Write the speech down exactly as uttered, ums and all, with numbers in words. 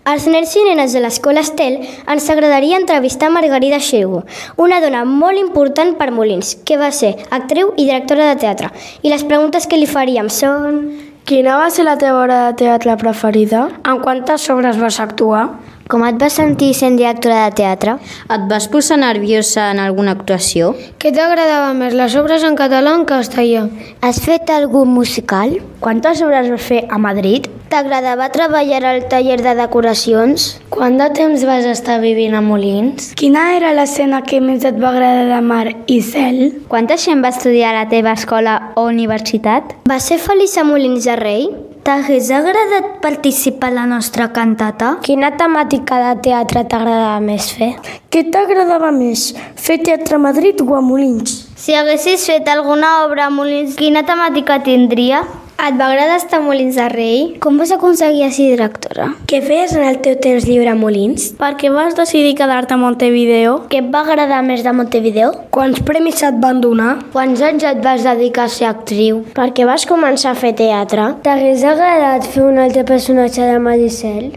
Als nens i nenes de l'Escola Estel ens agradaria entrevistar Margarida Xirgu, una dona molt important per Molins, que va ser actriu i directora de teatre. I les preguntes que li faríem són... Quina va ser la teva obra de teatre preferida? En quantes obres vas actuar? Com et vas sentir sent directora de teatre? Et vas posar nerviosa en alguna actuació? Què t'agradava més, les obres en català o en castellà? Has fet algun musical? Quantes obres vas fer a Madrid? T'agradava treballar al taller de decoracions? Quant de temps vas estar vivint a Molins? Quina era l'escena que més et va agradar de Mar i Cel? Quanta gent va estudiar a la teva escola o universitat? Vas ser feliç a Molins de Rei? T'hagués agradat participar a la nostra cantata? Quina temàtica de teatre t'agradava més fer? Què t'agradava més, fer teatre a Madrid o a Molins? Si haguessis fet alguna obra a Molins, quina temàtica tindria? Et va agradar estar a Molins de Rei? Com vas aconseguir ser directora? Què feies en el teu temps lliure a Molins? Per què vas decidir quedar-te a Montevideo? Què et va agradar més de Montevideo? Quants premis et van donar? Quants anys et vas dedicar a ser actriu? Per què vas començar a fer teatre? T'hagués agradat fer un altre personatge de Mar i Cel?